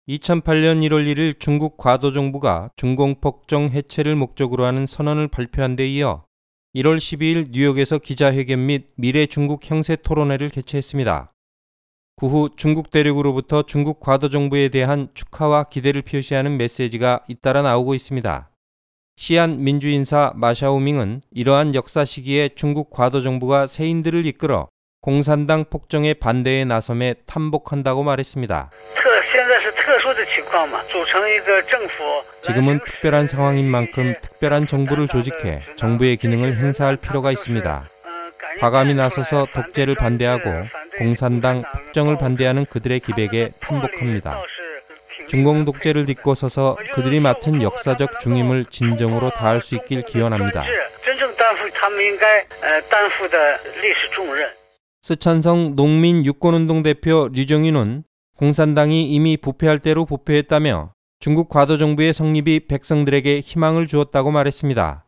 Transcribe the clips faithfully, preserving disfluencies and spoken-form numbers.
이천팔 년 일월 일일 중국 과도정부가 중공폭정 해체를 목적으로 하는 선언을 발표한 데 이어 일월 십이일 뉴욕에서 기자회견 및 미래 중국 형세 토론회를 개최했습니다. 그 후 중국 대륙으로부터 중국 과도정부에 대한 축하와 기대를 표시하는 메시지가 잇따라 나오고 있습니다. 시안 민주인사 마샤오밍은 이러한 역사 시기에 중국 과도정부가 세인들을 이끌어 공산당 폭정의 반대에 나섬에 탄복한다고 말했습니다. 지금은 특별한 상황인 만큼 특별한 정부를 조직해 정부의 기능을 행사할 필요가 있습니다. 과감히 나서서 독재를 반대하고 공산당 폭정을 반대하는 그들의 기백에 탄복합니다. 중공 독재를 딛고 서서 그들이 맡은 역사적 중임을 진정으로 다할 수 있길 기원합니다. 쓰촨성 농민유권운동 대표 류정윤은 공산당이 이미 부패할 대로 부패했다며 중국 과도정부의 성립이 백성들에게 희망을 주었다고 말했습니다.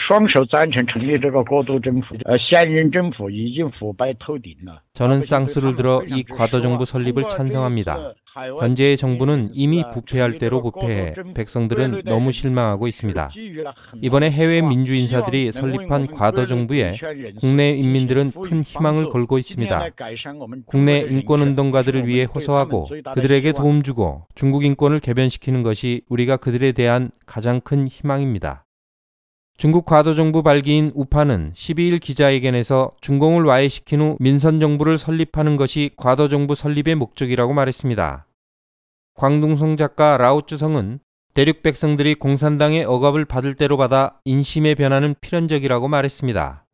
저는 쌍수를 들어 이 과도정부 설립을 찬성합니다. 현재의 정부는 이미 부패할 대로 부패해 백성들은 너무 실망하고 있습니다. 이번에 해외 민주인사들이 설립한 과도정부에 국내 인민들은 큰 희망을 걸고 있습니다. 국내 인권운동가들을 위해 호소하고 그들에게 도움 주고 중국 인권을 개변시키는 것이 우리가 그들에 대한 가장 큰 희망입니다. 중국 과도정부 발기인 우파는 십이일 기자회견에서 중공을 와해시킨 후 민선정부를 설립하는 것이 과도정부 설립의 목적이라고 말했습니다. 광둥성 작가 라오쯔성은 대륙 백성들이 공산당의 억압을 받을 대로 받아 인심의 변화는 필연적이라고 말했습니다.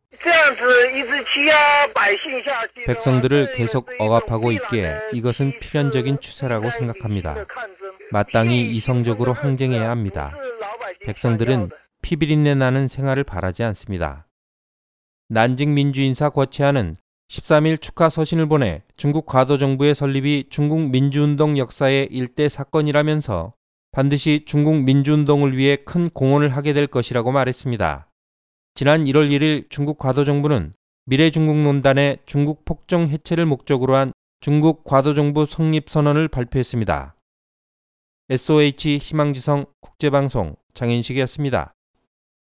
백성들을 계속 억압하고 있기에 이것은 필연적인 추세라고 생각합니다. 마땅히 이성적으로 항쟁해야 합니다. 백성들은 피비린내 나는 생활을 바라지 않습니다. 난징 민주인사 거치안은 십삼일 축하 서신을 보내 중국 과도정부의 설립이 중국 민주운동 역사의 일대 사건이라면서 반드시 중국 민주운동을 위해 큰 공헌을 하게 될 것이라고 말했습니다. 지난 일월 일일 중국 과도정부는 미래중국논단의 중국 폭정 해체를 목적으로 한 중국 과도정부 성립선언을 발표했습니다. 에스오에이치 희망지성 국제방송 장인식이었습니다.